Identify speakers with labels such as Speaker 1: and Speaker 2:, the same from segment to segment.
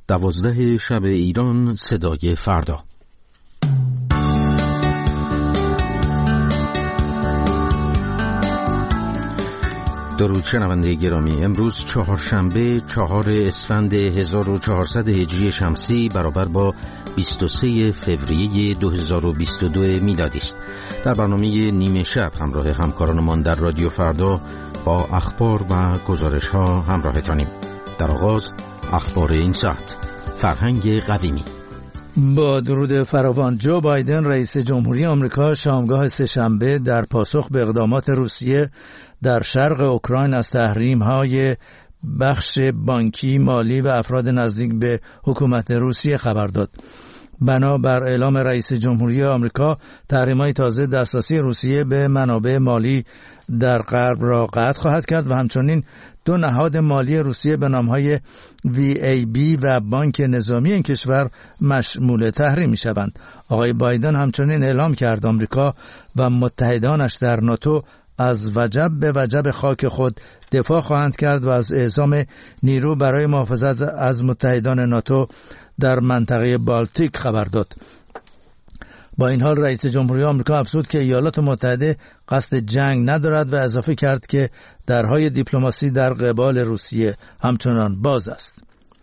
Speaker 1: 12 شب ایران، صدای فردا. درود شنونده گرامی، امروز چهارشنبه 4 اسفند 1400 هجری شمسی برابر با 23 فوریه 2022 میلادی است. در برنامه نیمه شب همراه همکارانمان در رادیو فردا با اخبار و گزارش ها همراهتانیم. در آغاز اخبار این ساعت. فرهنگ قویمی.
Speaker 2: با درود فراوان، جو بایدن رئیس جمهوری آمریکا شامگاه سه‌شنبه در پاسخ به اقدامات روسیه در شرق اوکراین از تحریم‌های بخش بانکی، مالی و افراد نزدیک به حکومت روسیه خبر داد. بنابر اعلام رئیس جمهوری آمریکا، تحریم‌های تازه دسترسی روسیه به منابع مالی در غرب را قطع خواهد کرد و همچنین دو نهاد مالی روسیه به نام‌های VAB و بانک نظامی این کشور مشمول تحریم می‌شوند. آقای بایدن همچنین اعلام کرد آمریکا و متحدانش در ناتو از وجب به وجب خاک خود دفاع خواهند کرد و از اعزام نیرو برای محافظت از متحدان ناتو در منطقه بالتیک خبر داد. با این حال رئیس جمهوری آمریکا افزود که ایالات متحده قصد جنگ ندارد و اضافه کرد که درهای دیپلماسی در قبال روسیه همچنان باز است.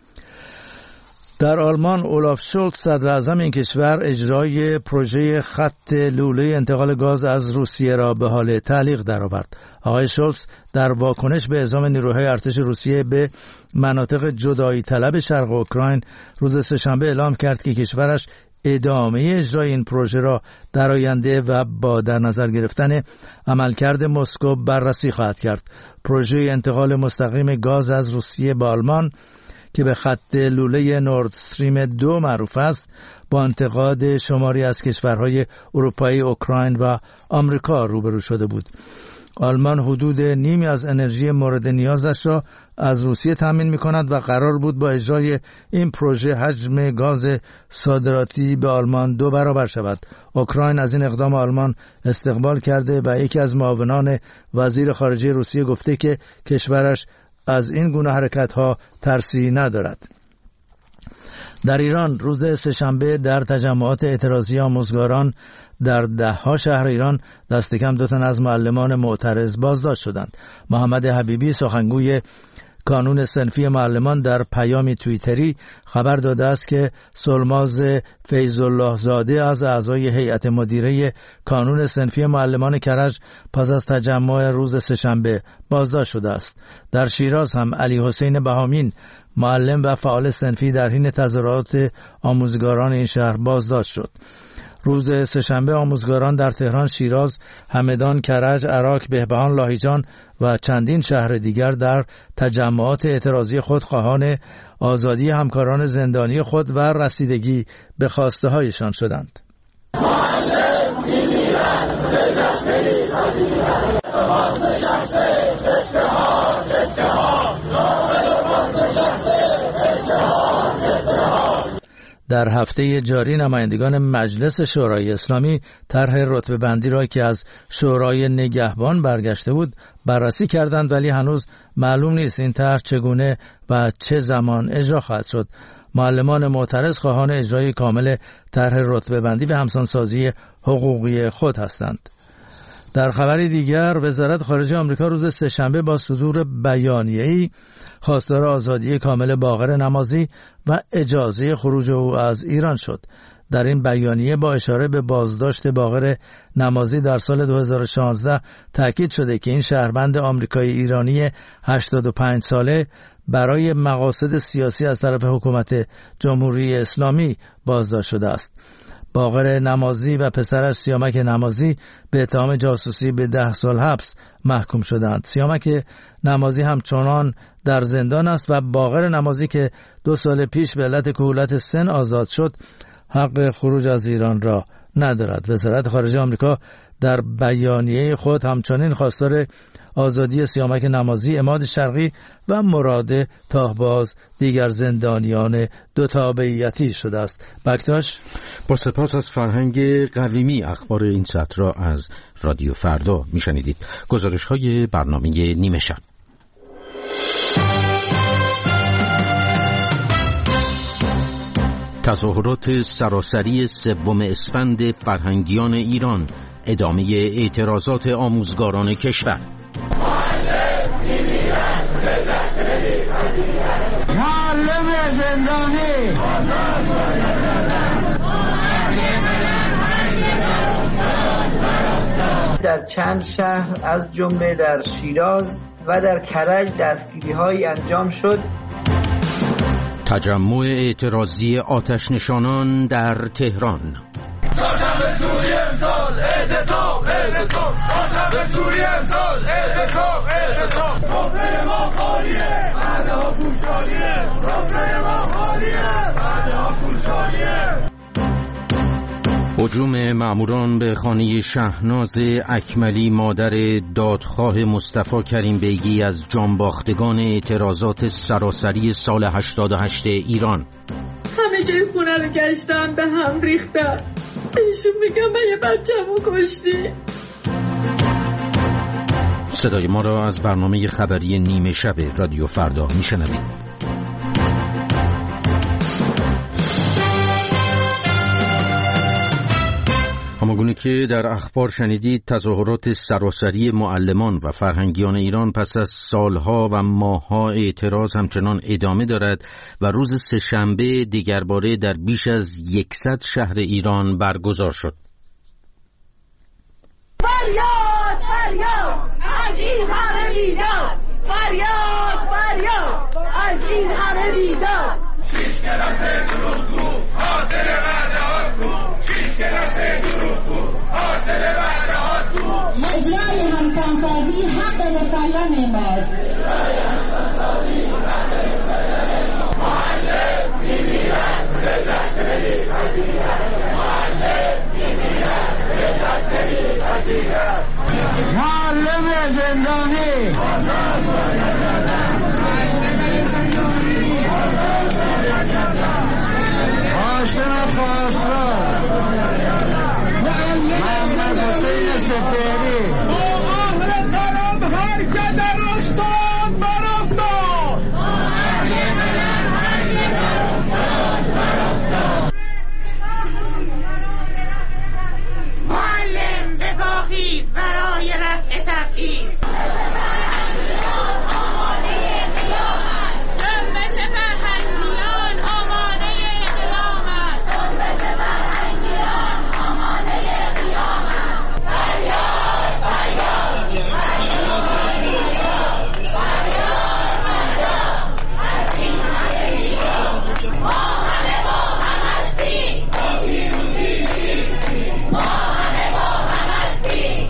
Speaker 2: در آلمان اولاف شولتز صدر اعظم این کشور اجرای پروژه خط لوله انتقال گاز از روسیه را به حال تعلیق درآورد. آقای شولتز در واکنش به اعزام نیروهای ارتش روسیه به مناطق جدایی طلب شرق اوکراین روز سه‌شنبه اعلام کرد که کشورش ادامه اجرای این پروژه را در آینده و با در نظر گرفتن عملکرد مسکو بررسی خواهد کرد. پروژه انتقال مستقیم گاز از روسیه به آلمان که به خط لوله نورد استریم 2 معروف است، با انتقاد شماری از کشورهای اروپایی، اوکراین و آمریکا روبرو شده بود. آلمان حدود نیمی از انرژی مورد نیازش را از روسیه تامین می‌کند و قرار بود با اجرای این پروژه حجم گاز صادراتی به آلمان 2 برابر شود. اوکراین از این اقدام آلمان استقبال کرده و یکی از معاونان وزیر خارجه روسیه گفته که کشورش از این گونه حرکت‌ها ترسی ندارد. در ایران روز سه‌شنبه در تجمعات اعتراضی آموزگاران در 10 شهر ایران دست کم 2 تن از معلمان معترض بازداشت شدند. محمد حبیبی سخنگوی کانون صنفی معلمان در پیامی توییتری خبر داده است که سلماز فیض‌الله زاده از اعضای هیئت مدیره کانون صنفی معلمان کرج پس از تجمع روز سه‌شنبه بازداشت شده است. در شیراز هم علی حسین بهامین معلم و فعال صنفی در حین تظاهرات آموزگاران این شهر بازداشت شد. روز سه‌شنبه آموزگاران در تهران، شیراز، همدان، کرج، عراق، بهبهان، لاهیجان و چندین شهر دیگر در تجمعات اعتراضی خود خواهان آزادی همکاران زندانی خود و رسیدگی به خواسته هایشان شدند. در هفته جاری نمایندگان مجلس شورای اسلامی طرح رتبه بندی را که از شورای نگهبان برگشته بود بررسی کردند، ولی هنوز معلوم نیست این طرح چگونه و چه زمان اجرا خواهد شد. معلمان معترض خواهان اجرای کامل طرح رتبه بندی و همسانسازی حقوقی خود هستند. در خبری دیگر، وزارت خارجه آمریکا روز سه‌شنبه با صدور بیانیه‌ای خواستار آزادی کامل باقر نمازی و اجازه خروج او از ایران شد. در این بیانیه با اشاره به بازداشت باقر نمازی در سال 2016 تاکید شده که این شهروند آمریکایی ایرانی 85 ساله برای مقاصد سیاسی از طرف حکومت جمهوری اسلامی بازداشت شده است. باقر نمازی و پسرش سیامک نمازی به اتهام جاسوسی به 10 سال حبس محکوم شدند. سیامک نمازی همچنان در زندان است و باقر نمازی که 2 سال پیش به علت کهولت سن آزاد شد حق خروج از ایران را ندارد. وزارت خارجه آمریکا در بیانیه خود همچنین خواستار آزادی سیامک نمازی، عماد شرقی و مراد تاهباز دیگر زندانیان دو تابعیتی شده است. بکتاش.
Speaker 1: با سپاس از فرهنگ قویمی اخبار این ساعت را از رادیو فردا میشنیدید. گزارش های برنامه نیمه شب. تظاهرات سراسری 3 اسفند فرهنگیان ایران، ادامه اعتراضات آموزگاران کشور.
Speaker 3: معلم زندانی در چند شهر از جمله در شیراز و در کرج دستگیری‌هایی انجام شد.
Speaker 1: تجمع اعتراضی آتش نشانان در تهران.
Speaker 4: چهارشنبه سوری امسال اعتصاب اعتصاب، چهارشنبه سوری امسال اعتصاب اعتصاب، سفره ما خالیه بعدها پوشالیه، سفره ما خالیه بعدها پوشالیه.
Speaker 1: هجوم ماموران به خانه شهناز اکملی مادر دادخواه مصطفی کریم بیگی از جانباختگان اعتراضات سراسری سال 88 ایران.
Speaker 5: همه جای خونه رو گشتم، به هم ریختم. ایشون میگم من یه بچه‌مو کشتی.
Speaker 1: صدای ما را از برنامه خبری نیمه شب رادیو فردا میشنوید. همانگونه که در اخبار شنیدید، تظاهرات سراسری معلمان و فرهنگیان ایران پس از سالها و ماهها اعتراض همچنان ادامه دارد و روز سه‌شنبه دیگرباره در بیش از 100 شهر ایران برگزار شد.
Speaker 6: فریاد فریاد از این همه بیداد، فریاد فریاد از این همه بیداد.
Speaker 4: 6 کلاس دروغگو حاصل وعدهات کو، 6 کلاس دروغگو حاصل وعدهات کو.
Speaker 6: اجرای همسانسازی حق مسلم ماست.
Speaker 4: معلم میمیرد ذلت نمی‌پذیرد، معلم میمیرد ذلت نمی‌پذیرد.
Speaker 3: معلم زندانی هاشم خواستار محمد حسین سپهری
Speaker 4: آماهر دارم هر که در استان برافتاد.
Speaker 6: معلم بپاخیز برای رفع تبعیض. جنبش فرهنگیان آماده قیامت، جنبش فرهنگیان آماده قیامت. فریاد فریاد فریاد از این همه بیداد، ما همه با هم هستیم، ما همه با هم هستیم.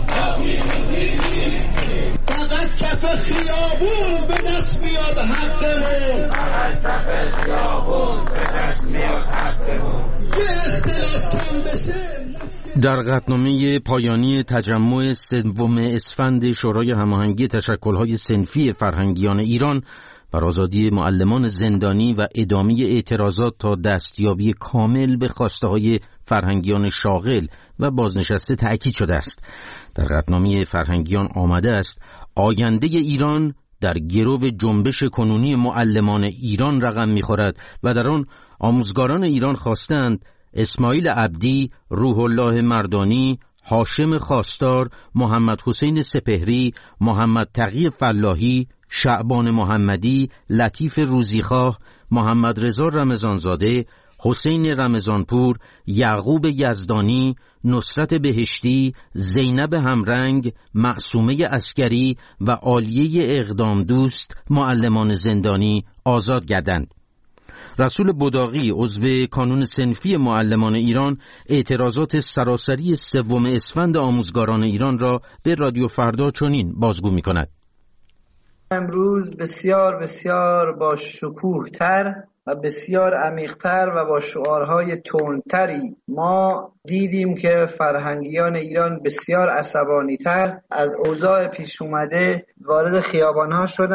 Speaker 4: فقط کف خیابون به دست میاد حقمون، فقط کف خیابون به دست میاد حقمون. یه اختلاس کم بشه.
Speaker 1: در قطعنامه پایانی تجمع 3 اسفند شورای هماهنگی تشکل‌های صنفی فرهنگیان ایران بر آزادی معلمان زندانی و ادامه اعتراضات تا دستیابی کامل به خواسته‌های فرهنگیان شاغل و بازنشسته تأکید شده است. در قطعنامه فرهنگیان آمده است آینده ایران در گرو جنبش کنونی معلمان ایران رقم می‌خورد و در آن آموزگاران ایران خواستند اسماعیل عبدی، روح الله مردانی، هاشم خواستار، محمد حسین سپهری، محمد تقی فلاحی، شعبان محمدی، لطیف روزیخواه، محمد رضا رمضانزاده، حسین رمضانپور، یعقوب یزدانی، نصرت بهشتی، زینب همرنگ، معصومه عسکری و عالیه اقدام دوست معلمان زندانی آزاد گردند. رسول بداغی، عضو کانون صنفی معلمان ایران، اعتراضات سراسری 3 اسفند آموزگاران ایران را به رادیو فردا چنین بازگو می‌کند.
Speaker 3: امروز بسیار بسیار با شکوه‌تر و بسیار عمیق‌تر و با شعارهای تندتری ما دیدیم که فرهنگیان ایران بسیار عصبانی‌تر از اوضاع پیش اومده وارد خیابان‌ها شدند.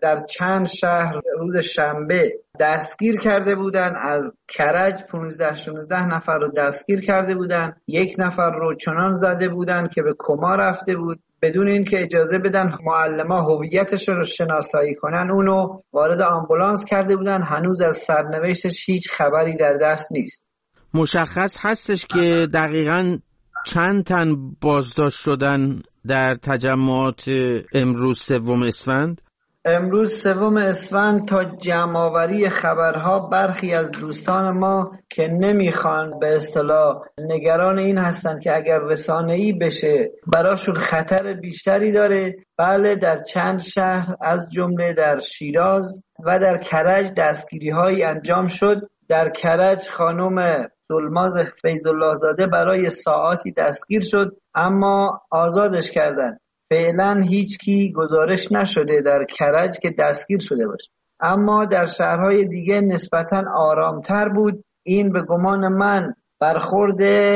Speaker 3: در چند شهر روز شنبه دستگیر کرده بودن. از کرج 15-16 نفر رو دستگیر کرده بودن. 1 نفر رو چنان زده بودن که به کما رفته بود، بدون اینکه اجازه بدن معلما هویتش رو شناسایی کنن اونو وارد آمبولانس کرده بودن. هنوز از سرنوشتش هیچ خبری در دست نیست.
Speaker 1: مشخص هستش که دقیقاً چند تن بازداشت شدن در تجمعات امروز 3 اسفند؟
Speaker 3: امروز 3 اسفند تا جمع‌آوری خبرها برخی از دوستان ما که نمیخوان به اصطلاح نگران این هستن که اگر رسانه‌ای بشه براشون خطر بیشتری داره. بله، در چند شهر از جمله در شیراز و در کرج دستگیری‌هایی انجام شد. در کرج خانم سلماز فیض‌الله زاده برای ساعاتی دستگیر شد اما آزادش کردند. فعلا هیچ کی گزارش نشده در کرج که دستگیر شده باشه، اما در شهرهای دیگه نسبتاً آرامتر بود. این به گمان من برخورد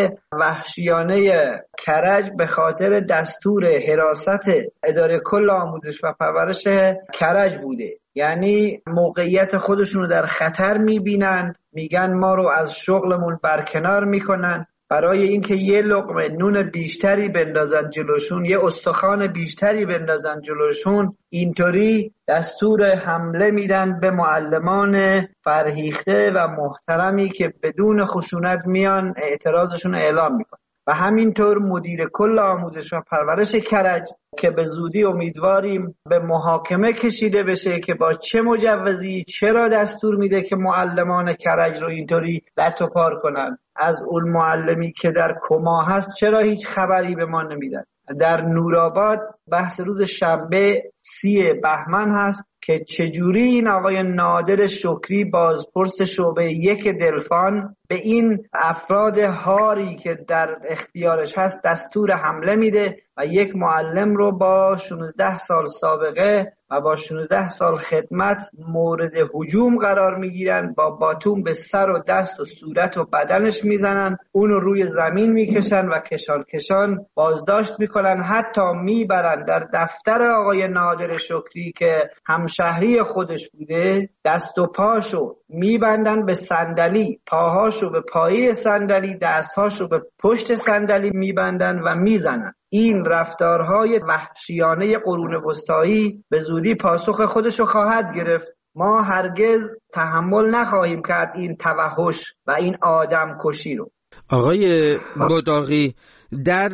Speaker 3: وحشیانه کرج به خاطر دستور حراست اداره کل آموزش و پرورش کرج بوده. یعنی موقعیت خودشون رو در خطر میبینند، میگن ما رو از شغلمون برکنار میکنن برای اینکه یه لقمه نون بیشتری بندازن جلوشون، یه استخوان بیشتری بندازن جلوشون. اینطوری دستور حمله میدن به معلمان فرهیخته و محترمی که بدون خشونت میان اعتراضشون اعلام میکنن. و همینطور مدیر کل آموزش و پرورش کرج که به زودی امیدواریم به محاکمه کشیده بشه که با چه مجوزی چرا دستور میده که معلمان کرج رو اینطوری لت و پار کنن. از اون معلمی که در کما هست چرا هیچ خبری به ما نمیدن. در نورآباد بحث روز شنبه 30 بهمن هست که چجوری این آقای نادر شکری بازپرس شعبه 1 دلفان به این افراد هاری که در اختیارش هست دستور حمله میده و یک معلم رو با 16 سال سابقه و با 16 سال خدمت مورد هجوم قرار میگیرن، با باتوم به سر و دست و صورت و بدنش میزنن، اون رو روی زمین میکشن و کشان کشان بازداشت میکنن. حتی میبرن در دفتر آقای نادر شکری که همشهری خودش بوده، دست و پاشو میبندن به صندلی، پاهاشو به پایه صندلی، دستهاشو به پشت صندلی میبندن و میزنن. این رفتارهای وحشیانه قرون وسطایی به زودی پاسخ خودشو خواهد گرفت. ما هرگز تحمل نخواهیم کرد این توحش و این آدم کشی رو.
Speaker 1: آقای باداغی، در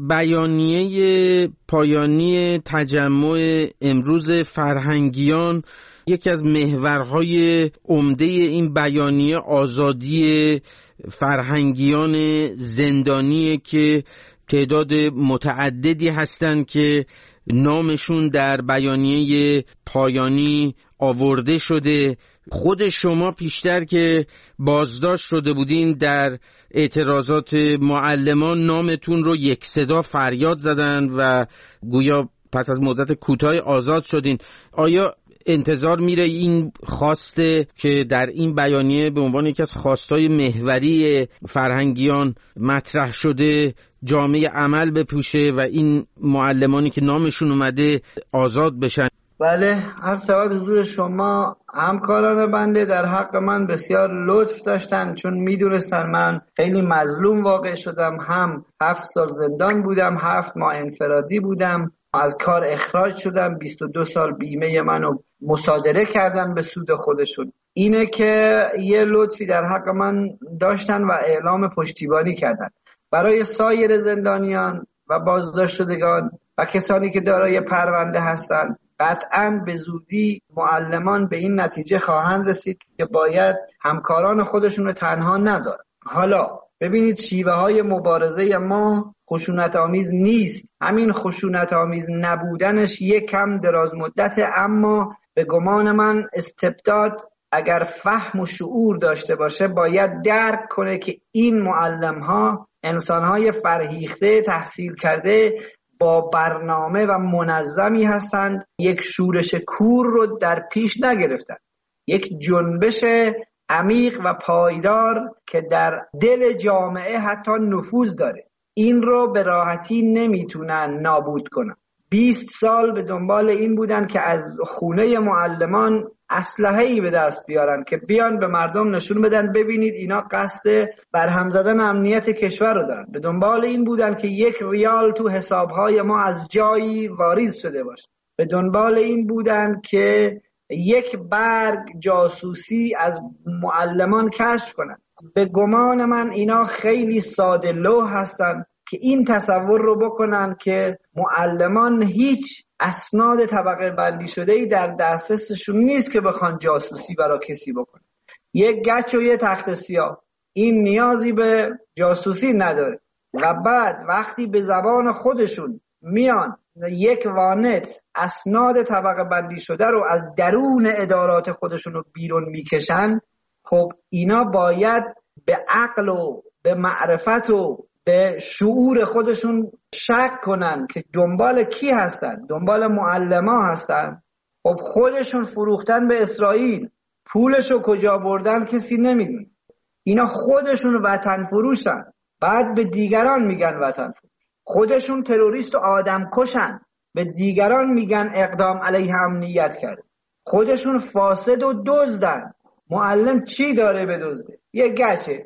Speaker 1: بیانیه پایانی تجمع امروز فرهنگیان یکی از محورهای عمده این بیانیه آزادی فرهنگیان زندانیه که تعداد متعددی هستند که نامشون در بیانیه پایانی آورده شده. خود شما پیشتر که بازداشت شده بودین در اعتراضات معلمان نامتون رو یک صدا فریاد زدن و گویا پس از مدت کوتاه آزاد شدین. آیا انتظار میره این خواسته که در این بیانیه به عنوان یکی از خواستهای محوری فرهنگیان مطرح شده جامعه عمل بپوشه و این معلمانی که نامشون اومده آزاد بشن؟
Speaker 3: بله، هر سواد حضور شما همکاران بنده در حق من بسیار لطف داشتن، چون میدونستن من خیلی مظلوم واقع شدم. هم 7 سال زندان بودم، 7 ماه انفرادی بودم، از کار اخراج شدم، 22 سال بیمه منو مصادره کردن به سود خودشون. اینه که یه لطفی در حق من داشتن و اعلام پشتیبانی کردن. برای سایر زندانیان و بازداشت شدگان و کسانی که دارای پرونده هستند، قطعاً به زودی معلمان به این نتیجه خواهند رسید که باید همکاران خودشون رو تنها نذارن. حالا ببینید شیوه های مبارزه ما خشونت آمیز نیست. همین خشونت آمیز نبودنش یک کم دراز مدته، اما به گمان من استبداد اگر فهم و شعور داشته باشه باید درک کنه که این معلم ها انسان های فرهیخته تحصیل کرده با برنامه و منظمی هستند. یک شورش کور رو در پیش نگرفتند، یک جنبش عمیق و پایدار که در دل جامعه حتی نفوذ داره، این رو به راحتی نمیتونن نابود کنن. 20 سال به دنبال این بودن که از خونه معلمان اسلحه‌ای به دست بیارن که بیان به مردم نشون بدن ببینید اینا قصد برهم زدن امنیت کشور رو دارن. به دنبال این بودن که 1 ریال تو حسابهای ما از جایی واریز شده باشه. به دنبال این بودن که 1 برگ جاسوسی از معلمان کشف کنن. به گمان من اینا خیلی ساده لوح هستن که این تصور رو بکنن که معلمان هیچ اسناد طبقه بندی شده‌ای در دسترسشون نیست که بخوان جاسوسی برای کسی بکنن. 1 گچ و 1 تخت سیاه، این نیازی به جاسوسی نداره. و بعد وقتی به زبان خودشون میان 1 وانت اسناد طبقه بندی شده رو از درون ادارات خودشون رو بیرون میکشن، خب اینا باید به عقل و به معرفت و به شعور خودشون شک کنن که دنبال کی هستن؟ دنبال معلما هستن. خب خودشون فروختن به اسرائیل، پولشو کجا بردن کسی نمیدونه. اینا خودشون وطن فروشن، بعد به دیگران میگن وطن فروش. خودشون تروریست و آدم کشن، به دیگران میگن اقدام علیه امنیت کرده. خودشون فاسد و دزدن. معلم چی داره به دزده؟ 1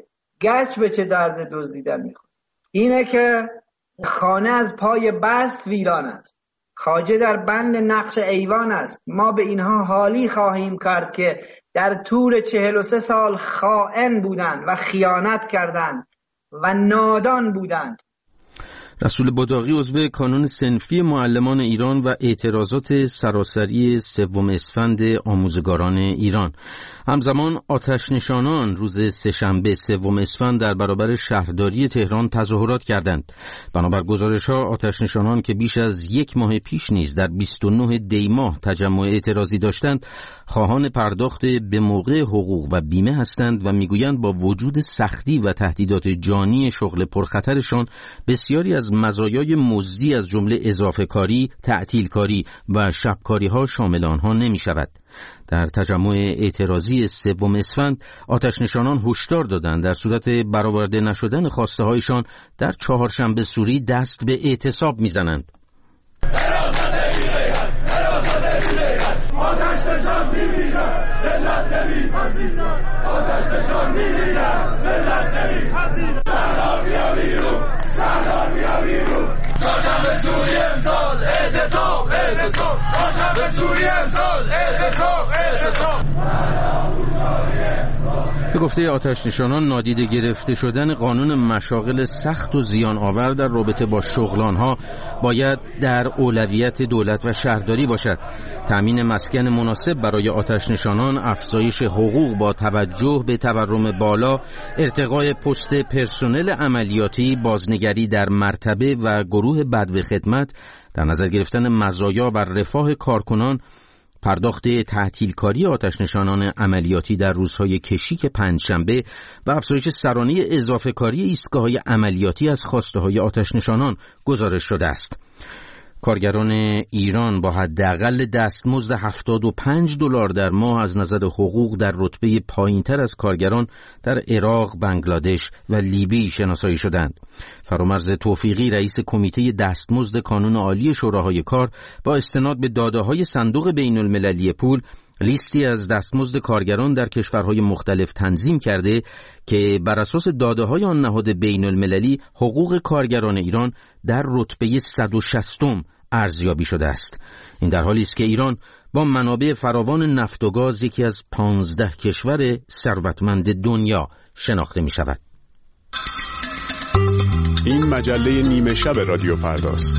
Speaker 3: گچ به چه درد دزدیدن میخواد؟ اینه که خانه از پای بست ویران است، خواجه در بند نقش ایوان است. ما به اینها حالی خواهیم کرد که در طول 43 سال خائن بودند و خیانت کردند و نادان بودند.
Speaker 1: رسول باداغی عضو کانون صنفی معلمان ایران و اعتراضات سراسری 3 اسفند آموزگاران ایران. همزمان آتش‌نشانان روز سه‌شنبه 3 اسفند در برابر شهرداری تهران تظاهرات کردند. بنابر گزارش‌ها آتش‌نشانان که بیش از 1 ماه پیش نیز در 29 دی ماه تجمع اعتراضی داشتند، خواهان پرداخت به موقع حقوق و بیمه هستند و میگویند با وجود سختی و تهدیدات جانی شغل پرخطرشان، بسیاری از مزایای مزدی از جمله اضافه کاری، تعطیل کاری و شبکاری ها شامل آنها نمی شود. در تجمع اعتراضی 3 اسفند آتش‌نشانان هشدار دادند در صورت برآورده نشدن خواسته هایشان در چهارشنبه سوری دست به اعتصاب میزنند.
Speaker 4: آتش‌نشان می‌میرد، ذلت نمی‌پذیرد. آتش‌نشان می‌میرد، ذلت نمی‌پذیرد. شهردار بیا بیرون، شهردار بیا بیرون. چهارشنبه سوری امسال اعتصاب، اعتصاب. چهارشنبه سوری امسال اعتصاب، اعتصاب.
Speaker 1: به گفته آتش‌نشانان، نادیده گرفته شدن قانون مشاغل سخت و زیان آور در رابطه با شغل آنها باید در اولویت دولت و شهرداری باشد. تامین مسکن مناسب برای آتش‌نشانان، افزایش حقوق با توجه به تورم بالا، ارتقای پست پرسنل عملیاتی، بازنگری در مرتبه و گروه بدو خدمت، در نظر گرفتن مزایا بر رفاه کارکنان، پرداخت تعطیل کاری آتش‌نشانان عملیاتی در روزهای کشیک پنجشنبه و افزایش سرانه اضافه کاری ایستگاه‌های عملیاتی از خواسته‌های آتش‌نشانان گزارش شده است. کارگران ایران با حداقل دستمزد $75 در ماه از نظر حقوق در رتبه پایینتر از کارگران در عراق، بنگلادش و لیبی شناسایی شدند. فرامرز توفیقی، رئیس کمیته دستمزد کانون عالی شوراهای کار، با استناد به داده‌های صندوق بین‌المللی پول لیستی از دستمزد کارگران در کشورهای مختلف تنظیم کرده که بر اساس داده‌های آن نهاد بین‌المللی حقوق کارگران ایران در رتبه 160م ارزیابی شده است. این در حالی است که ایران با منابع فراوان نفت و گاز یکی از 15 کشور ثروتمند دنیا شناخته می شود.
Speaker 7: این مجله نیمه شب رادیو فرداست.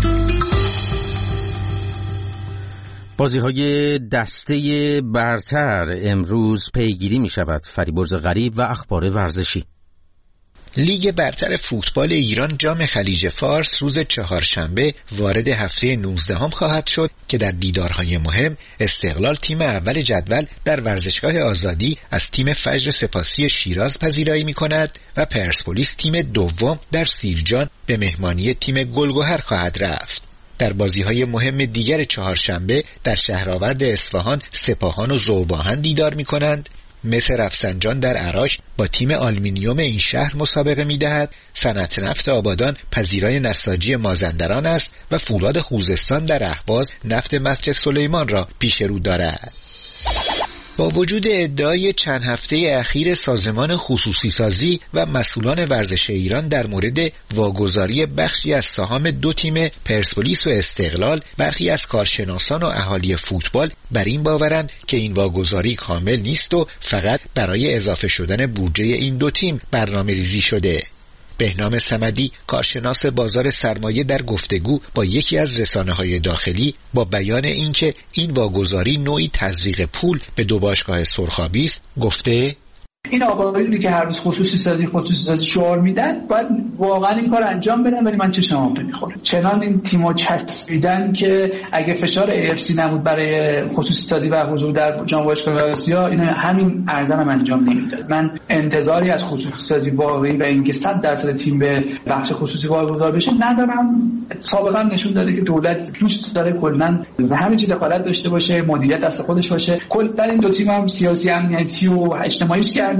Speaker 1: بازی‌های دسته برتر امروز پیگیری می شود. فریبرز غریب و اخبار ورزشی.
Speaker 8: لیگ برتر فوتبال ایران جام خلیج فارس روز چهارشنبه وارد هفته 19 خواهد شد که در دیدارهای مهم استقلال تیم اول جدول در ورزشگاه آزادی از تیم فجر سپاسی شیراز پذیرایی می کند و پرسپولیس تیم دوم در سیرجان به مهمانی تیم گلگهر خواهد رفت. در بازی‌های مهم دیگر چهارشنبه در شهرآورد اصفهان سپاهان و ذوب‌آهن دیدار می‌کنند مس رفسنجان در عراق با تیم آلومینیوم این شهر مسابقه می‌دهد، صنعت نفت آبادان پذیرای نساجی مازندران است و فولاد خوزستان در اهواز نفت مسجد سلیمان را پیش رو دارد. با وجود ادعای چند هفته اخیر سازمان خصوصی سازی و مسئولان ورزش ایران در مورد واگذاری بخشی از سهام دو تیم پرسپولیس و استقلال، برخی از کارشناسان و اهالی فوتبال بر این باورند که این واگذاری کامل نیست و فقط برای اضافه شدن بودجه این دو تیم برنامه‌ریزی شده. بهنام صمدی، کارشناس بازار سرمایه، در گفتگو با یکی از رسانه‌های داخلی با بیان اینکه این واگذاری نوعی تزریق پول به دو باشگاه سرخابی است، گفته
Speaker 9: این آقایونی که هر روز خصوصی سازی شعار میدن باید واقعا این کار انجام بدن، ولی من چشمم آب نمیخوره. چنان این تیمو چسبیدن که اگه فشار AFC نبود برای خصوصی سازی و حضور در جام باشگاه آسیا، این همین ارزانم انجام نمیداد. من انتظاری از خصوصی سازی واقعی و اینکه 100% تیم به بخش خصوصی واگذار بشه ندارم. سابقا نشون داده که دولت دوست داره کلا و همه چی دخالت داشته باشه، مدیریت دست خودش باشه. کلا این دو تیم هم سیاسی، امنیتی و اجتماعیش کردن.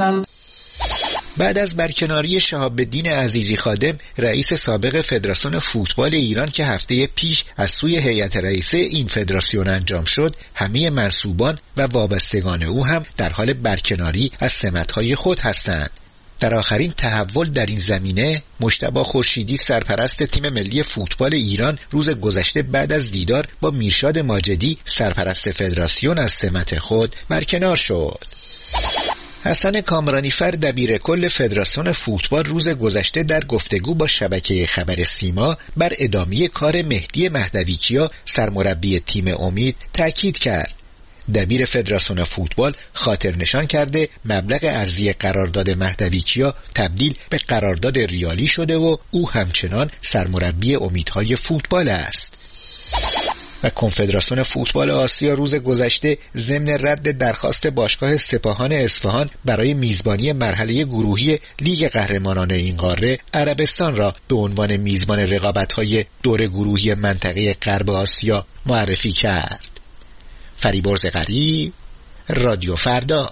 Speaker 8: بعد از برکناری شهاب الدین عزیزی خادم، رئیس سابق فدراسیون فوتبال ایران که هفته پیش از سوی هیئت رئیسه این فدراسیون انجام شد، همه منصوبان و وابستگان او هم در حال برکناری از سمت‌های خود هستند. در آخرین تحول در این زمینه، مجتبی خورشیدی سرپرست تیم ملی فوتبال ایران روز گذشته بعد از دیدار با میرشاد ماجدی سرپرست فدراسیون از سمت خود برکنار شد. حسن کامرانیفر دبیر کل فدراسیون فوتبال روز گذشته در گفتگو با شبکه خبر سیما بر ادامه کار مهدی مهدویکیا سرمربی تیم امید تاکید کرد. دبیر فدراسیون فوتبال خاطر نشان کرده مبلغ ارزی قرارداد مهدویکیا تبدیل به قرارداد ریالی شده و او همچنان سرمربی امیدهای فوتبال است. و کنفدراسیون فوتبال آسیا روز گذشته ضمن رد درخواست باشگاه سپاهان اصفهان برای میزبانی مرحله گروهی لیگ قهرمانان این قاره، عربستان را به عنوان میزبان رقابت‌های دور گروهی منطقه غرب آسیا معرفی کرد. فریبرز غریب، رادیو فردا.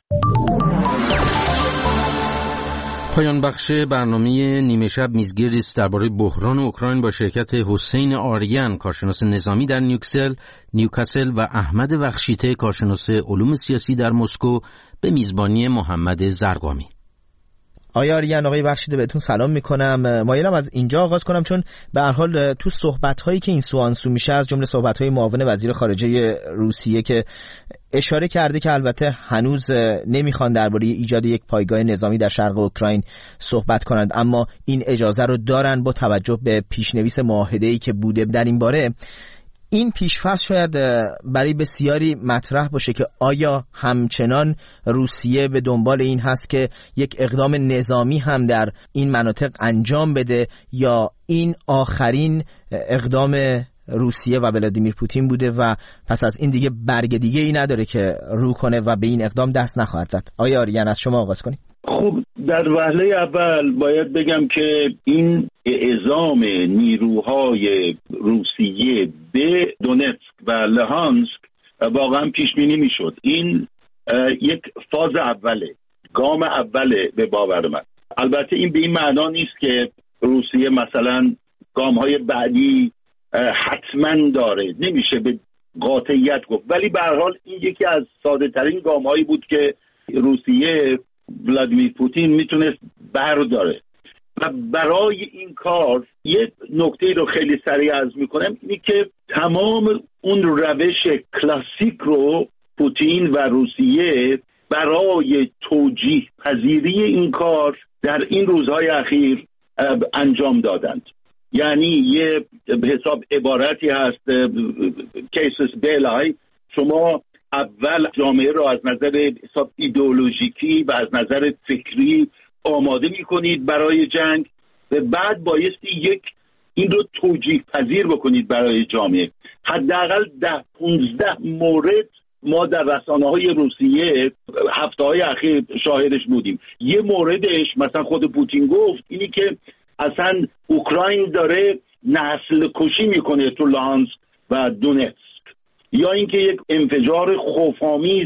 Speaker 1: پایان بخش برنامه نیمه شب میزگردی است درباره بحران اوکراین با شرکت حسین آریان، کارشناس نظامی در نیوکاسل و احمد وخشیته، کارشناس علوم سیاسی در مسکو، به میزبانی محمد زرگامی.
Speaker 10: آقای آریان، آقای بخشیده، بهتون سلام میکنم. مایلم از اینجا آغاز کنم چون به هر حال تو صحبت‌هایی که این سو آن سو میشه، از جمله صحبت‌های معاون وزیر خارجه روسیه که اشاره کرده که البته هنوز نمیخوان درباره ایجاد یک پایگاه نظامی در شرق اوکراین صحبت کنند، اما این اجازه رو دارن با توجه به پیشنویس معاهده‌ای که بوده در این باره. این پیش‌فرض شاید برای بسیاری مطرح باشه که آیا همچنان روسیه به دنبال این هست که یک اقدام نظامی هم در این مناطق انجام بده، یا این آخرین اقدام روسیه و ولادیمیر پوتین بوده و پس از این دیگه برگ دیگه ای نداره که رو کنه و به این اقدام دست نخواهد زد. آیا آریان، از شما آغاز کنیم.
Speaker 11: خب، در وهله اول باید بگم که این اعزام نیروهای روسیه به دونتسک و لهانسک واقعا پیش بینی میشد. این یک فاز اوله، گام اوله به باور من. البته این به این معنا نیست که روسیه مثلا گام‌های بعدی حتما داره، نمیشه به قاطعیت گفت، ولی به هر حال این یکی از ساده ترین گام‌هایی بود که روسیه، ولادیمیر پوتین میتونست برداره. و برای این کار یه نکته رو خیلی سریع عرض میکنم، اینی که تمام اون روش کلاسیک رو پوتین و روسیه برای توجیه پذیری این کار در این روزهای اخیر انجام دادند. یعنی یه حساب عبارتی هست کیسس بیلای، شما اول جامعه را از نظر حساب ایدئولوژیکی و از نظر فکری آماده می کنید برای جنگ و بعد بایستی این رو توجیه پذیر بکنید برای جامعه. حداقل 10-15 مورد ما در رسانه‌های روسیه هفته‌های اخیر شاهدش بودیم. یه موردش مثلا خود پوتین گفت اینی که اصلا اوکراین داره نسل کشی میکنه تو لهانسک و دونتسک، یا اینکه یک انفجار خوف‌آمیز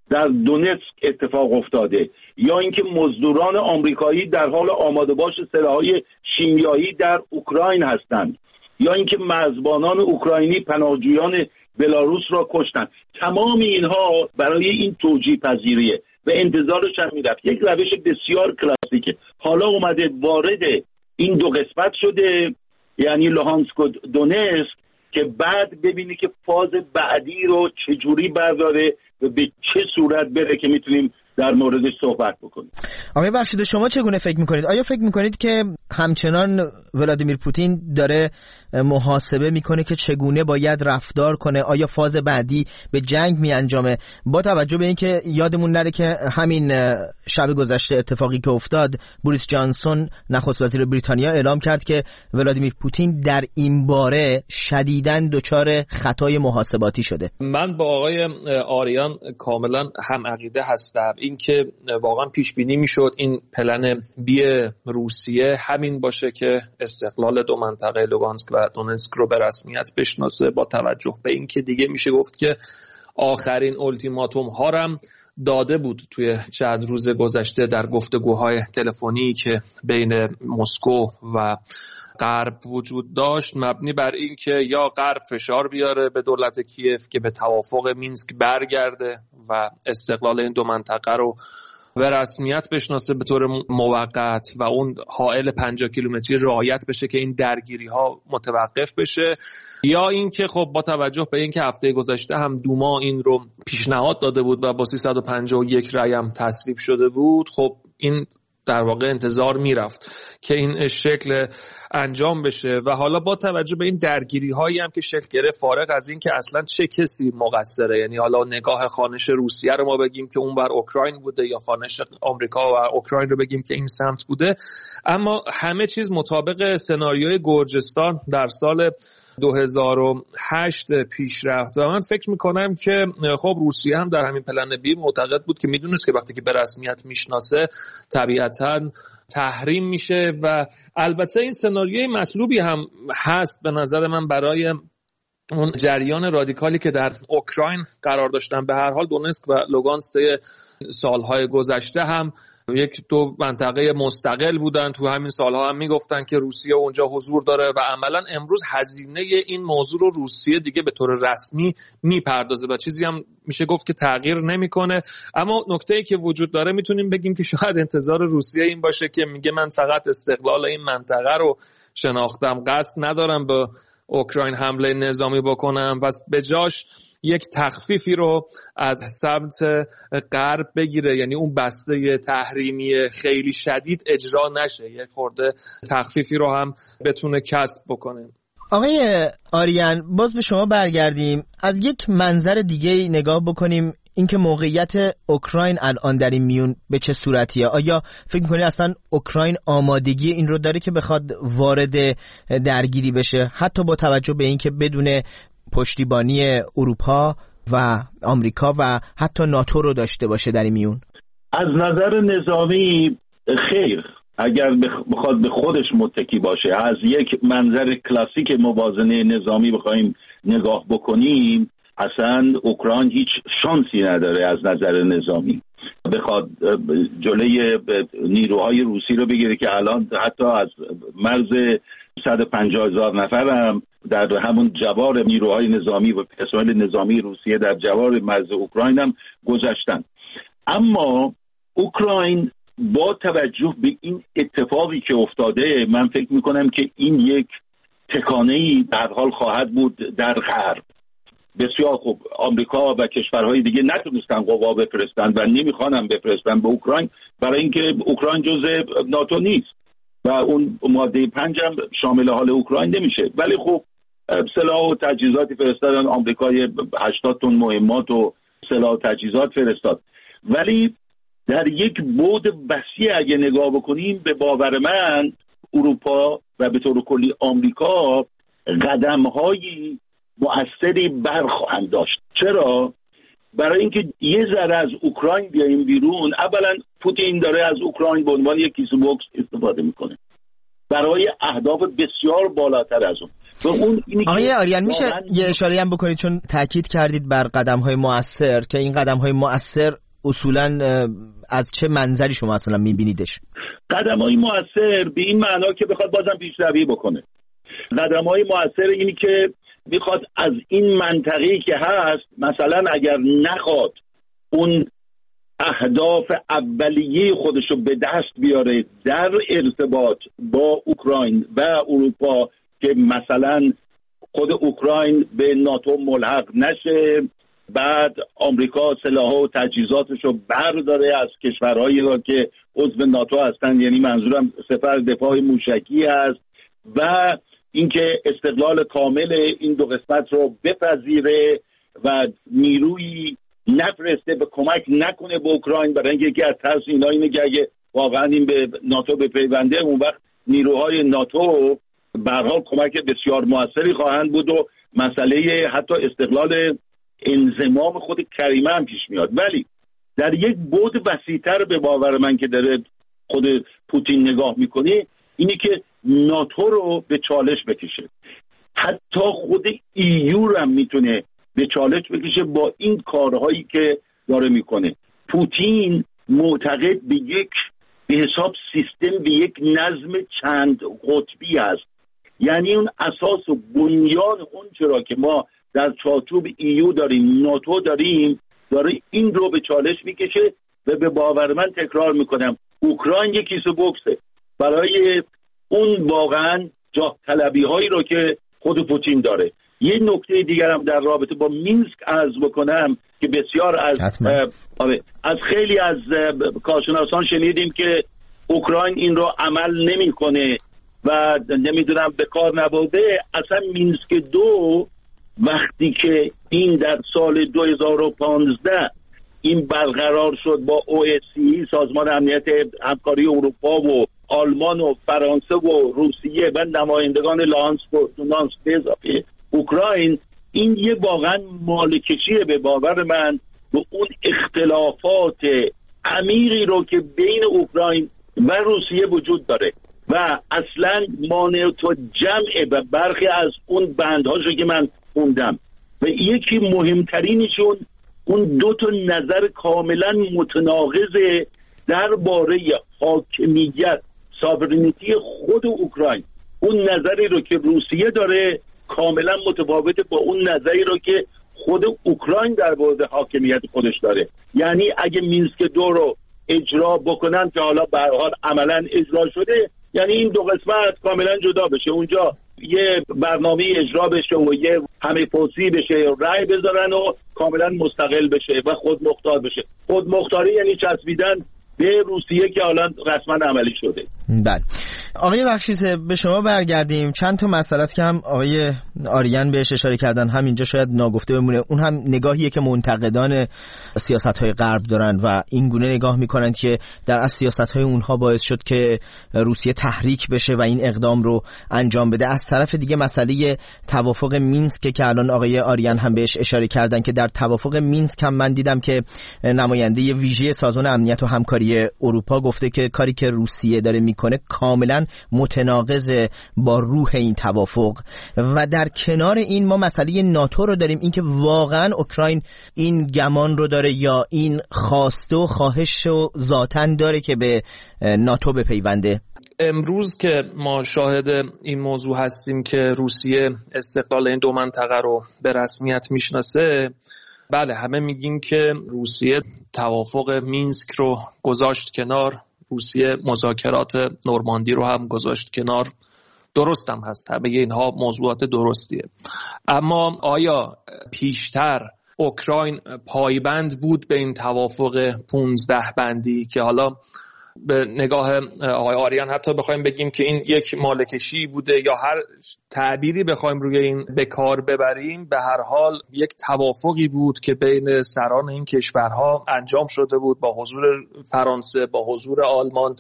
Speaker 11: در دونتسک اتفاق افتاده، یا اینکه مزدوران آمریکایی در حال آماده باش سلاح‌های شیمیایی در اوکراین هستند، یا اینکه مرزبانان اوکراینی پناهجویان بلاروس را کشتند. تمام اینها برای این توجیه پذیریه و انتظارش هم میرفت. یک روش بسیار کلاسیکه. حالا اومده وارد این دو قسمت شده، یعنی لوهانسک و دونتسک، که بعد ببینی که فاز بعدی رو چجوری برداره و به چه صورت بره که میتونیم در موردش صحبت بکنیم.
Speaker 10: آقای بخشیده، شما چگونه فکر میکنید؟ آیا فکر میکنید که همچنان ولادیمیر پوتین داره محاسبه میکنه که چگونه باید رفتار کنه؟ آیا فاز بعدی به جنگ میانجامه؟ با توجه به اینکه یادمون نره که همین شب گذشته اتفاقی که افتاد، بوریس جانسون نخست وزیر بریتانیا اعلام کرد که ولادیمیر پوتین در این باره شدیداً دچار خطای محاسباتی شده.
Speaker 12: من با آقای آریان کاملا هم عقیده هستم. اینکه واقعا پیش بینی میشد این پلن بی روسیه همین باشه که استقلال دو منطقه لوگانسک و دونتسک رو به رسمیت بشناسه، با توجه به اینکه دیگه میشه گفت که آخرین اولتیماتوم ها هم داده بود توی چند روز گذشته در گفتگوهای تلفنی که بین مسکو و غرب وجود داشت، مبنی بر این که یا غرب فشار بیاره به دولت کیف که به توافق مینسک برگرده و استقلال این دو منطقه رو به رسمیت بشناسه به طور موقت و اون حائل 50 کیلومتری رعایت بشه که این درگیری ها متوقف بشه، یا اینکه خب با توجه به اینکه هفته گذشته هم دوما این رو پیشنهاد داده بود و با 351 رأی هم تصویب شده بود، خب این در واقع انتظار میرفت که این شکل انجام بشه. و حالا با توجه به این درگیری هایی هم که شکل گرفت، فارغ از این که اصلا چه کسی مقصره، یعنی حالا نگاه خانش روسیه رو ما بگیم که اون بر اوکراین بوده یا خانش آمریکا و اوکراین رو بگیم که این سمت بوده، اما همه چیز مطابق سناریوی گرجستان در سال 2008 پیش رفت و من فکر میکنم که خب روسیه هم در همین پلن بی معتقد بود که میدونست که وقتی که به رسمیت میشناسه طبیعتاً تحریم میشه و البته این سناریوی مطلوبی هم هست به نظر من برای اون جریان رادیکالی که در اوکراین قرار داشتن. به هر حال دونتسک و لوگانسک سالهای گذشته هم یک دو منطقه مستقل بودن، تو همین سالها هم میگفتن که روسیه اونجا حضور داره و عملا امروز هزینه این موضوع رو روسیه دیگه به طور رسمی میپردازه و چیزی هم میشه گفت که تغییر نمیکنه. اما نکته‌ای که وجود داره میتونیم بگیم که شاید انتظار روسیه این باشه که میگه من فقط استقلال این منطقه رو شناختم، قصد ندارم به اوکراین حمله نظامی بکنم، پس به جاش یک تخفیفی رو از سمت غرب بگیره، یعنی اون بسته تحریمی خیلی شدید اجرا نشه، یک خورده تخفیفی رو هم بتونه کسب بکنه.
Speaker 10: آقای آریان، باز به شما برگردیم، از یک منظر دیگه نگاه بکنیم، اینکه موقعیت اوکراین الان در این میون به چه صورتیه؟ آیا فکر می‌کنید اصلا اوکراین آمادگی این رو داره که بخواد وارد درگیری بشه، حتی با توجه به اینکه بدون پشتیبانی اروپا و آمریکا و حتی ناتو رو داشته باشه در این میون؟
Speaker 11: از نظر نظامی خیر، اگر بخواد به خودش متکی باشه، از یک منظر کلاسیک موازنه نظامی بخوایم نگاه بکنیم، اصلا اوکراین هیچ شانسی نداره از نظر نظامی. بخواد جلوی نیروهای روسی رو بگیره که الان حتی از مرز 150,000 نفر هم در همون جوار نیروهای نظامی و پرسنل نظامی روسیه در جوار مرز اوکراین هم گذاشتن. اما اوکراین با توجه به این اتفاقی که افتاده، من فکر میکنم که این یک تکانه‌ای در حال خواهد بود در غرب. بسیار خوب، آمریکا و کشورهای دیگه نتونستن قوا بفرستن و نمیخوانن بفرستن به اوکراین، برای اینکه اوکراین جزء ناتو نیست و اون ماده 5 هم شامل حال اوکراین نمیشه. ولی خب سلاح و تجهیزاتی فرستادن، آمریکای 80 تن مهمات و سلاح و تجهیزات فرستاد. ولی در یک بعد وسیع اگه نگاه بکنیم، به باور من اروپا و به طور کلی آمریکا قدم‌های مؤثری برخواهند داشت. چرا؟ برای اینکه یه ذره از اوکراین بیایم بیرون. اولا پوتین داره از اوکراین به عنوان یک کیسه بوکس استفاده میکنه برای اهداف بسیار بالاتر از اون.
Speaker 10: آقای آریان میشه یه اشاره هم بکنید، چون تاکید کردید بر قدم‌های مؤثر، که این قدم‌های مؤثر اصولاً از چه منظری شما اصلا می‌بینیدش؟
Speaker 11: قدم‌های مؤثر به این معنا که بخواد بازم پیشروی بکنه. قدم‌های مؤثر اینی که میخواد از این منطقه‌ای که هست، مثلا اگر نخواد اون اهداف اولیه خودشو به دست بیاره در ارتباط با اوکراین و اروپا، که مثلا خود اوکراین به ناتو ملحق نشه، بعد آمریکا سلاح و تجهیزاتشو برداره از کشورهایی را که عضو ناتو هستن، یعنی منظورم سپر دفاع موشکی است، و اینکه استقلال کامل این دو قسمت رو بپذیره و نیروی نفرسته به کمک نکنه به اوکراین، برای اینکه یکی از ترس اینا اینه که اگه واقعا این به ناتو بپیونده، اون وقت نیروهای ناتو به هر حال کمک بسیار موثری خواهند بود و مسئله حتی استقلال انضمام خود کریمه هم پیش میاد. ولی در یک بعد وسیع‌تر به باور من که داره خود پوتین نگاه میکنه، اینی که ناتو رو به چالش بکشه، حتی خود ایو رو هم میتونه به چالش بکشه با این کارهایی که داره میکنه. پوتین معتقد به یک به حساب سیستم، به یک نظم چند قطبی است، یعنی اون اساس و بنیان اون چرا که ما در چارچوب ایو داریم، ناتو داریم، داره این رو به چالش میکشه و به باور من تکرار میکنم اوکراین یک کیسه بوکسه برای اون واقعا جاه طلبی هایی رو که خود پوتین داره. یه نکته دیگر هم در رابطه با مینسک عرض بکنم که بسیار از خیلی از کارشناسان شنیدیم که اوکراین این رو عمل نمیکنه و نمیدونم به کار نبوده. اصلا مینسک 2 وقتی که این در سال 2015 این برقرار شد با OSCE، سازمان امنیت همکاری اروپا و آلمان و فرانسه و روسیه و نمایندگان لوهانسک و دونانسک به اضافه اوکراین، این یه واقعا مالکشیه به باور من به اون اختلافات عمیقی رو که بین اوکراین و روسیه وجود داره و اصلا مانع تو جمعه و برخی از اون بندهاشو که من خوندم و یکی مهمترینشون اون 2 نظر کاملا متناقض درباره حاکمیت، ساورینیتی خود اوکراین. اون نظری رو که روسیه داره کاملا متفاوته با اون نظری رو که خود اوکراین در مورد حاکمیت خودش داره. یعنی اگه مینسک 2 رو اجرا بکنن که حالا به هر حال عملا اجرا شده، یعنی این 2 قسمت کاملا جدا بشه، اونجا یه برنامه اجرا بشه و یه همه پرسی بشه، رأی بذارن و کاملا مستقل بشه و خودمختار بشه. خودمختاری یعنی چسبیدن به روسیه که حالا رسما عملی شده.
Speaker 10: بله آقای بخشیده، به شما برگردیم. چند تا مسئله است که هم آقای آریان بهش اشاره کردن، هم اینجا شاید ناگفته بمونه. اون هم نگاهیه که منتقدان سیاست‌های غرب دارن و این گونه نگاه می‌کنند که در از سیاست‌های اونها باعث شد که روسیه تحریک بشه و این اقدام رو انجام بده. از طرف دیگه مسئله توافق مینسک که الان آقای آریان هم بهش اشاره کردن، که در توافق مینسک هم من دیدم که نماینده ویژه سازمان امنیت و همکاری اروپا گفته که کاری که روسیه داره میکنه کاملا متناقض با روح این توافق. و در کنار این ما مسئله ناتو رو داریم، اینکه واقعا اوکراین این گمان رو داره یا این خواسته و خواهش رو ذاتاً داره که به ناتو بپیونده.
Speaker 12: امروز که ما شاهد این موضوع هستیم که روسیه استقلال این 2 منطقه رو به رسمیت میشناسه، بله همه میگیم که روسیه توافق مینسک رو گذاشت کنار، روسیه مذاکرات نورماندی رو هم گذاشت کنار. درست هم هست، همه اینها موضوعات درستیه. اما آیا پیشتر اوکراین پایبند بود به این توافق 15 بندی که حالا به نگاه آقای آریان حتی بخوایم بگیم که این یک مالکشی بوده یا هر تعبیری بخوایم روی این به کار ببریم، به هر حال یک توافقی بود که بین سران این کشورها انجام شده بود با حضور فرانسه، با حضور آلمان.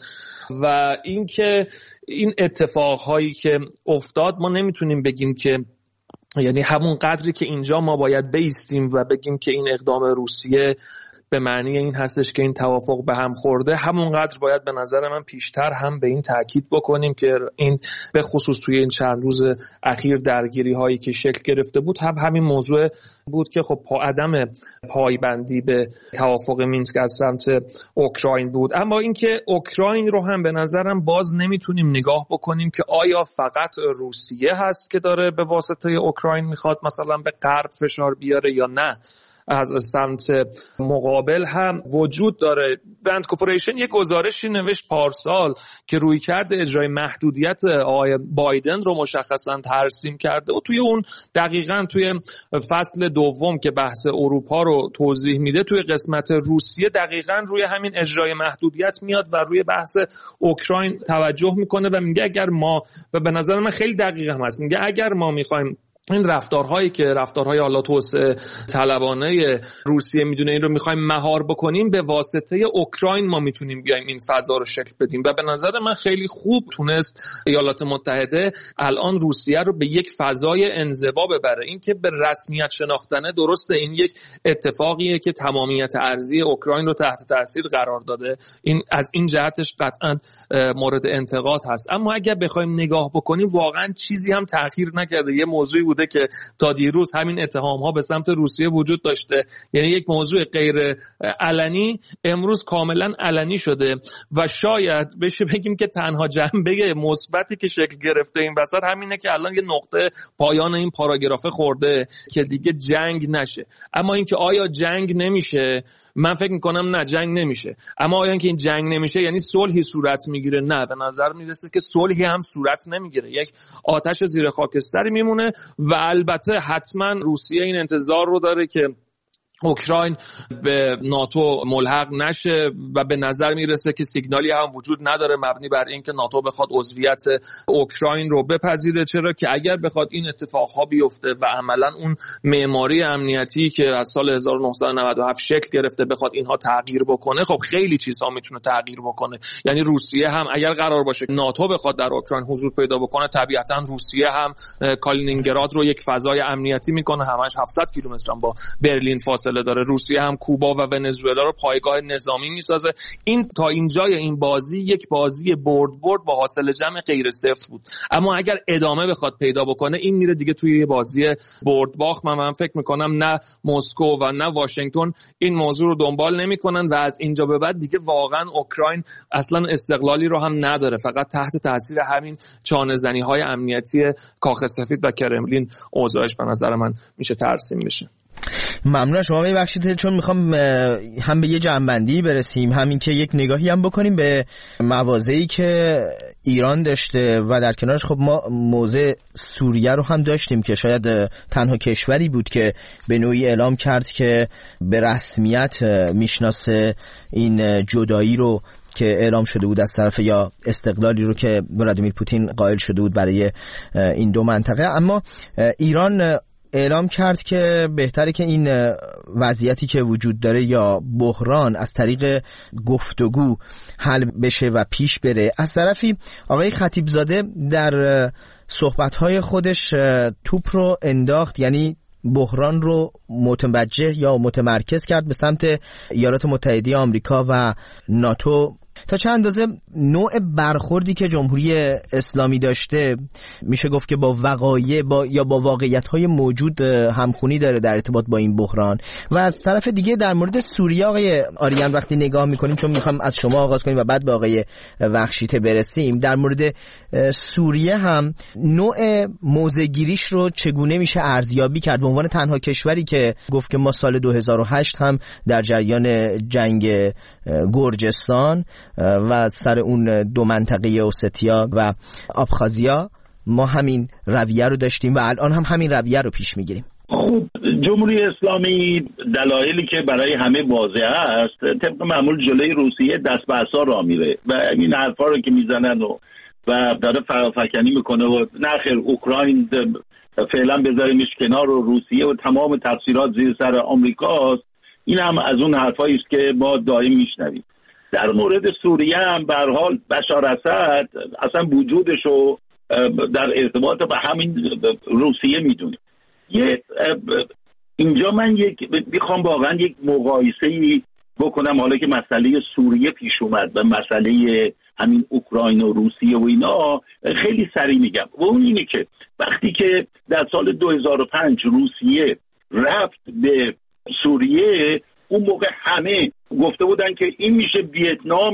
Speaker 12: و اینکه این اتفاقهایی که افتاد ما نمیتونیم بگیم که یعنی همون قدری که اینجا ما باید بایستیم و بگیم که این اقدام روسیه به معنی این هستش که این توافق به هم خورده، همونقدر باید به نظر من پیشتر هم به این تاکید بکنیم که این به خصوص توی این چند روز اخیر درگیری هایی که شکل گرفته بود همین موضوع بود که خب عدم پایبندی به توافق مینسک از سمت اوکراین بود. اما اینکه اوکراین رو هم به نظرم باز نمیتونیم نگاه بکنیم که آیا فقط روسیه هست که داره به واسطه اوکراین میخواد مثلا به غرب فشار بیاره یا نه، از سمت مقابل هم وجود داره. بند کورپوریشن یک گزارشی نوشت پارسال که رویکرد اجرای محدودیت آقای بایدن رو مشخصاً ترسیم کرده و توی اون دقیقاً توی فصل دوم که بحث اروپا رو توضیح میده توی قسمت روسیه دقیقاً روی همین اجرای محدودیت میاد و روی بحث اوکراین توجه میکنه و میگه اگر ما، و به نظر من خیلی دقیق هم هست، میگه اگر ما میخوایم این رفتارهای حالا توسعه طلبانه روسیه میدونه این رو میخوایم مهار بکنیم، به واسطه اوکراین ما میتونیم بیایم این فضا رو شکل بدیم. و به نظر من خیلی خوب تونست ایالات متحده الان روسیه رو به یک فضای انزوا ببره. این که به رسمیت شناختنه درسته، این یک اتفاقیه که تمامیت ارضی اوکراین رو تحت تاثیر قرار داده، این از این جهتش قطعا مورد انتقاد هست. اما اگر بخوایم نگاه بکنیم واقعا چیزی هم تأخیر نکرده. یه موضوعی بوده که تا دیروز همین اتهام ها به سمت روسیه وجود داشته، یعنی یک موضوع غیر علنی امروز کاملا علنی شده و شاید بشه بگیم که تنها جنبه مثبتی که شکل گرفته این وسط همینه که الان یه نقطه پایان این پاراگراف خورده که دیگه جنگ نشه. اما اینکه آیا جنگ نمیشه، من فکر میکنم نه، جنگ نمیشه. اما آیا اینکه این جنگ نمیشه یعنی صلحی صورت میگیره؟ نه، به نظر میرسه که صلحی هم صورت نمیگیره، یک آتش زیر خاکستری میمونه. و البته حتما روسیه این انتظار رو داره که اوکراین به ناتو ملحق نشه و به نظر میرسه که سیگنالی هم وجود نداره مبنی بر اینکه ناتو بخواد عضویت اوکراین رو بپذیره، چرا که اگر بخواد این اتفاقها بیفته و عملا اون معماری امنیتی که از سال 1997 شکل گرفته بخواد اینها تغییر بکنه، خب خیلی چیزها میتونه تغییر بکنه. یعنی روسیه هم اگر قرار باشه ناتو بخواد در اوکراین حضور پیدا بکنه، طبیعتا روسیه هم کالینینگراد رو یک فضای امنیتی میکنه، همش 700 کیلومتر با برلین فاصله داره. روسیه هم کوبا و ونزوئلا رو پایگاه نظامی میسازه. این تا اینجای این بازی یک بازی برد با حاصل جمع غیر صفر بود. اما اگر ادامه بخواد پیدا بکنه این میره دیگه توی بازی برد باخت. من فکر میکنم نه مسکو و نه واشنگتن این موضوع رو دنبال نمیکنن و از اینجا به بعد دیگه واقعا اوکراین اصلا استقلالی رو هم نداره، فقط تحت تاثیر همین چانه‌زنی های امنیتی کاخ سفید و کرملین اوضاعش به نظر من میشه ترسیم بشه.
Speaker 10: ممنون شما. ببخشید چون میخوام هم به یه جنبندی برسیم، همین که یک نگاهی هم بکنیم به مواضعی که ایران داشته و در کنارش خب ما موضع سوریه رو هم داشتیم که شاید تنها کشوری بود که به نوعی اعلام کرد که به رسمیت میشناسه این جدایی رو که اعلام شده بود از طرف، یا استقلالی رو که ولادیمیر پوتین قائل شده بود برای این دو منطقه. اما ایران اعلام کرد که بهتره که این وضعیتی که وجود داره یا بحران از طریق گفتگو حل بشه و پیش بره. از طرفی آقای خطیبزاده در صحبت‌های خودش توپ رو انداخت، یعنی بحران رو متوجه یا متمرکز کرد به سمت ایالات متحده آمریکا و ناتو. تا چند اندازه نوع برخوردی که جمهوری اسلامی داشته میشه گفت که با وقایع یا با واقعیت‌های موجود همخونی داره در ارتباط با این بحران. و از طرف دیگه در مورد سوریه آقای آریان وقتی نگاه میکنیم، چون میخوام از شما آغاز کنیم و بعد به آقای وخشیته برسیم، در مورد سوریه هم نوع موضع‌گیریش رو چگونه میشه ارزیابی کرد به عنوان تنها کشوری که گفت که ما سال 2008 هم در جریان جنگ گرجستان و سر اون دو منطقه اوستیا و آبخازیا ما همین رویه رو داشتیم و الان هم همین رویه رو پیش میگیریم.
Speaker 11: خب جمهوری اسلامی دلایلی که برای همه واضح است، طبق معمول جلوی روسیه دست به عصا راه میره و این حرفا رو که میزنن و داره فرافکنی میکنه و نخیر اوکراین فعلا بذاریمش کنار و روسیه و تمام تفسیرات زیر سر آمریکاست. این هم از اون حرفایی است که ما دائم میشنویم. در مورد سوریه هم به هر حال بشار اسد اصلا وجودش رو در ارتباط با همین روسیه میدونه. اینجا من میخوام واقعا یک مقایسه‌ای بکنم، حالا که مسئله سوریه پیش اومد و مسئله همین اوکراین و روسیه و اینا، خیلی سریع میگم. و اون اینه که وقتی که در سال 2005 روسیه رفت به سوریه، اون موقع همه گفته بودن که این میشه ویتنام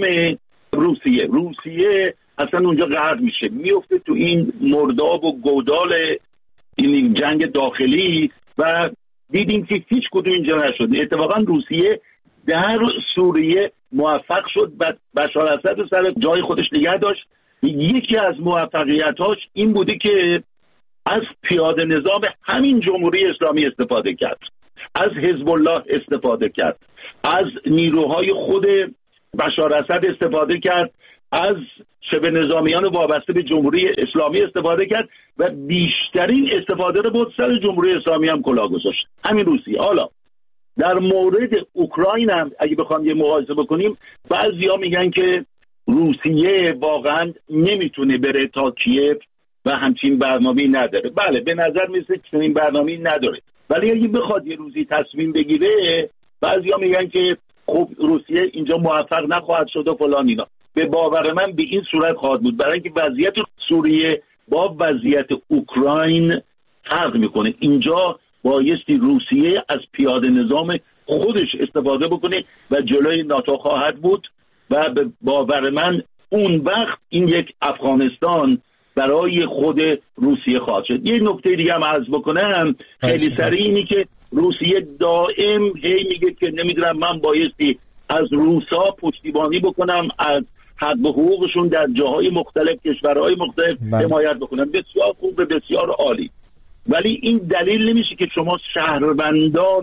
Speaker 11: روسیه اصلا اونجا غرق میشه، میفته تو این مرداب و گودال این جنگ داخلی و دیدیم که هیچ کدوم اینجا نشد. اتفاقا روسیه در سوریه موفق شد و بشار اسد رو سر جای خودش نگه داشت. یکی از موفقیتاش این بوده که از پیاده نظام همین جمهوری اسلامی استفاده کرد، از حزب الله استفاده کرد، از نیروهای خود بشار اسد استفاده کرد، از شبه نظامیان وابسته به جمهوری اسلامی استفاده کرد و بیشترین استفاده رو بود سر جمهوری اسلامی هم کلاه گذاشت، همین روسیه. حالا در مورد اوکراین هم اگه بخوام یه مقایسه بکنیم، بعضیا میگن که روسیه واقعا نمیتونه بره تا کیف و همچین برنامه‌ای نداره. بله، به نظر میسه که این برنامه‌ای نداره، ولی اگه بخواد یه روزی تصمیم بگیره، بعضیا میگن که خب روسیه اینجا موفق نخواهد شد و فلان اینا. به باور من به این صورت خواهد بود، برای اینکه وضعیت سوریه با وضعیت اوکراین فرق میکنه. اینجا بایستی روسیه از پیاده نظام خودش استفاده بکنه و جلوی ناتو خواهد بود و به باور من اون وقت این یک افغانستان برای خود روسیه خواهد شد. یه نکته دیگه هم عرض بکنم خیلی سریع، اینی که روسیه دائم هی میگه که نمیدونم من بایستی از روسا پشتیبانی بکنم، از حق و حقوقشون در جاهای مختلف، کشورهای مختلف حمایت بکنم. بسیار خوب، بسیار عالی، ولی این دلیل نمیشه که شما شهروندان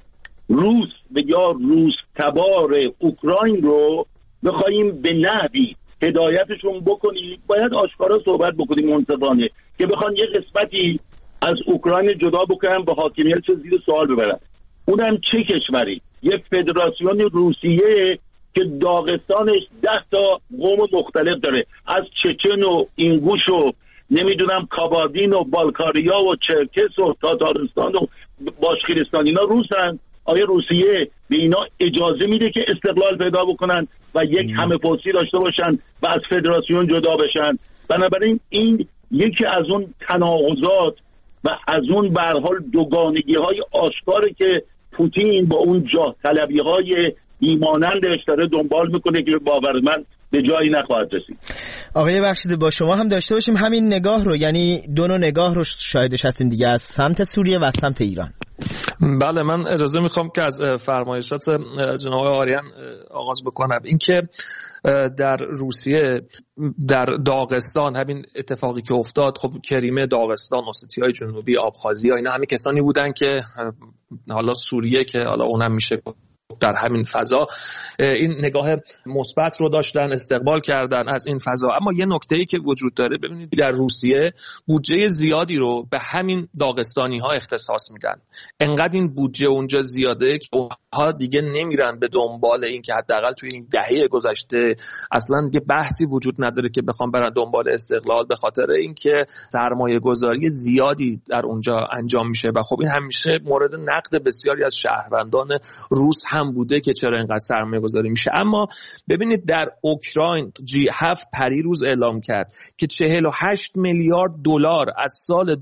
Speaker 11: روس و یا روس تبار اوکراین رو بخوایم به نحوی هدایتشون بکنید. باید آشکارا صحبت بکنیم منصفانه، که بخوان یه قسمتی از اوکراین جدا بکنن به حاکمیت زیر سوال ببرن. اونم چه کشوری؟ یه فدراسیون روسیه که داغستانش 10 تا قوم مختلف داره، از چچن و اینگوش و نمیدونم کابادین و بالکاریا و چرکس و تاتارستان و باشکیرستان، اینا روسن. آیا روسیه به اینا اجازه میده که استقلال پیدا بکنن و یک همه پرسی داشته باشن و از فدراسیون جدا بشن؟ بنابراین این یکی از اون تناقضات و از اون به هر حال دوگانگی های آشکاره که پوتین با اون جاه طلبی های ایمانندش داره دنبال میکنه که باور من به جایی نخواهد رسید.
Speaker 10: آقای بخشیده، با شما هم داشته باشیم همین نگاه رو، یعنی دو نوع نگاه رو شاهدش هستیم دیگه، از سمت سوریه و از سمت ایران.
Speaker 12: بله، من اجازه میخوام که از فرمایشات جناب آریان آغاز بکنم. اینکه در روسیه در داغستان همین اتفاقی که افتاد، خب کریمه، داغستان، اوستیای جنوبی، آبخازی، اینا همه کسانی بودن که حالا سوریه که حالا اونم میشه در همین فضا این نگاه مثبت رو داشتن، استقبال کردن از این فضا. اما یه نکته‌ای که وجود داره، ببینید در روسیه بودجه زیادی رو به همین داغستانی‌ها اختصاص میدن. انقدر این بودجه اونجا زیاده که اونها دیگه نمیرن به دنبال این که حداقل توی این دهه گذشته اصلا دیگه بحثی وجود نداره که بخوام برن دنبال استقلال، به خاطر اینکه سرمایه‌گذاری زیادی در اونجا انجام میشه و خب این همیشه مورد نقد بسیاری از شهروندان روس هم بوده که چرا اینقدر سرمایه گذاری میشه. اما ببینید در اوکراین G7 پریروز اعلام کرد که 48 میلیارد دلار از سال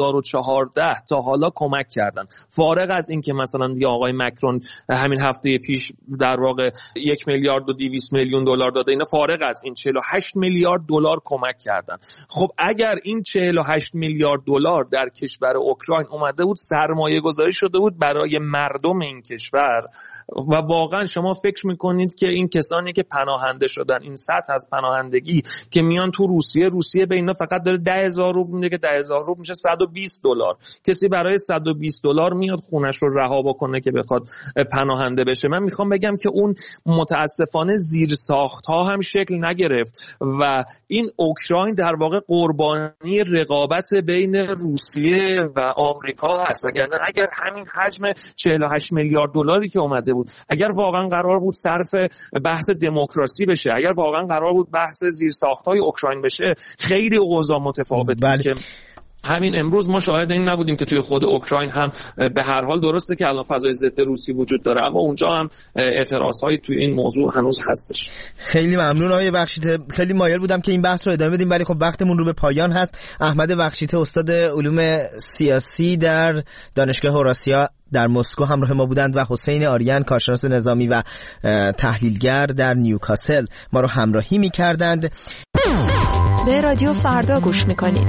Speaker 12: 2014 تا حالا کمک کردن، فارغ از این که مثلا دیگه آقای مکرون همین هفته پیش در واقع 1 میلیارد و 200 میلیون دلار داده، اینا فارغ از این 48 میلیارد دلار کمک کردن. خب اگر این 48 میلیارد دلار در کشور اوکراین اومده بود سرمایه گذاری شده بود برای مردم این کشور، و واقعا شما فکر میکنید که این کسانی که پناهنده شدن، این سطح از پناهندگی که میان تو روسیه به اینا فقط داره 10,000 روبل میده که 10,000 روبل میشه 120 دلار. کسی برای 120 دلار میاد خونش رو رها بکنه که بخواد پناهنده بشه؟ من میخوام بگم که اون متاسفانه زیر ساخت ها هم شکل نگرفت و این اوکراین در واقع قربانی رقابت بین روسیه و آمریکا هست. وگرنه اگر همین حجم 48 میلیارد دلاری که اومده بود، اگر واقعا قرار بود صرف بحث دموکراسی بشه، اگر واقعا قرار بود بحث زیرساخت‌های اوکراین بشه، خیلی اوضاع متفاوت بود. که همین امروز ما شاهد این نبودیم که توی خود اوکراین هم به هر حال درسته که الان فضای ضد روسی وجود داره، اما اونجا هم اعتراضهایی توی این موضوع هنوز هستش.
Speaker 10: خیلی ممنون آقای بخشیته. خیلی مایل بودم که این بحث رو ادامه بدیم ولی خب وقتمون رو به پایان هست. احمد بخشیته استاد علوم سیاسی در دانشگاه اوراسیا در مسکو همراه ما بودند و حسین آریان کارشناس نظامی و تحلیلگر در نیوکاسل ما رو همراهی می‌کردند.
Speaker 13: به رادیو فردا گوش می‌کنید.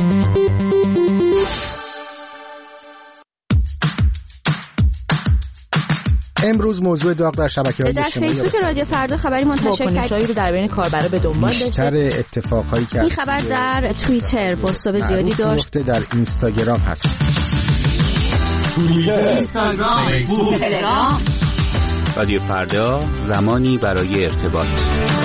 Speaker 14: امروز موضوع داغ در شبکه‌های
Speaker 15: اجتماعی در فیسبوک رادیو فردا خبری منتشر کرد
Speaker 13: رو در بین کاربرا به دنبال داشت.
Speaker 14: بیشتر اتفاقایی که
Speaker 15: این خبر در توییتر بازتاب زیادی داشت.
Speaker 14: در اینستاگرام هست.
Speaker 13: اینستاگرام، تلگرام.
Speaker 16: رادیو فردا، زمانی برای ارتباط.